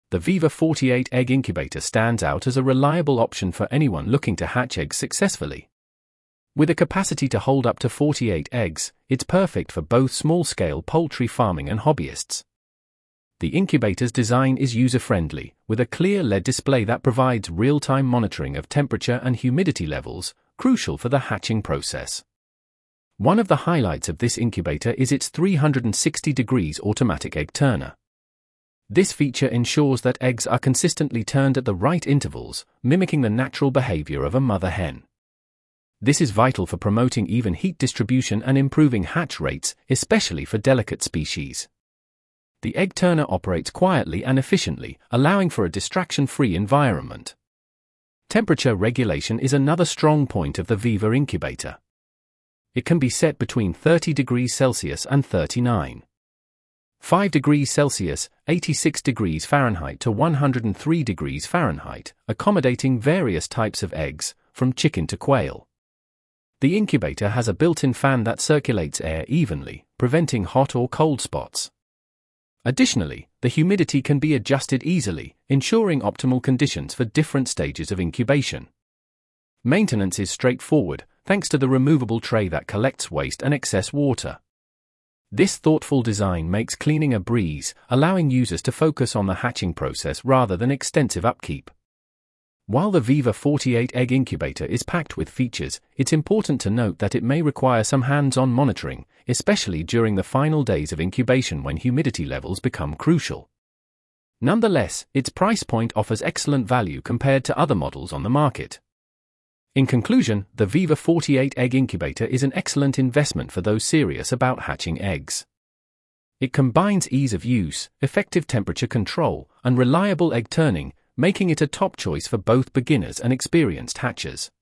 the Viva 48 egg incubator stands out as a reliable option for anyone looking to hatch eggs successfully. With a capacity to hold up to 48 eggs, it's perfect for both small-scale poultry farming and hobbyists. The incubator's design is user-friendly, with a clear LED display that provides real-time monitoring of temperature and humidity levels, crucial for the hatching process. One of the highlights of this incubator is its 360 degrees automatic egg turner. This feature ensures that eggs are consistently turned at the right intervals, mimicking the natural behavior of a mother hen. This is vital for promoting even heat distribution and improving hatch rates, especially for delicate species. The egg turner operates quietly and efficiently, allowing for a distraction-free environment. Temperature regulation is another strong point of the Viva incubator. It can be set between 30 degrees Celsius and 39.5 degrees Celsius, 86 degrees Fahrenheit to 103 degrees Fahrenheit, accommodating various types of eggs, from chicken to quail. The incubator has a built-in fan that circulates air evenly, preventing hot or cold spots. Additionally, the humidity can be adjusted easily, ensuring optimal conditions for different stages of incubation. Maintenance is straightforward, thanks to the removable tray that collects waste and excess water. This thoughtful design makes cleaning a breeze, allowing users to focus on the hatching process rather than extensive upkeep. While the Viva 48 egg incubator is packed with features, it's important to note that it may require some hands-on monitoring, especially during the final days of incubation when humidity levels become crucial. Nonetheless, its price point offers excellent value compared to other models on the market. In conclusion, the Viva 48 egg incubator is an excellent investment for those serious about hatching eggs. It combines ease of use, effective temperature control, and reliable egg turning, making it a top choice for both beginners and experienced hatchers.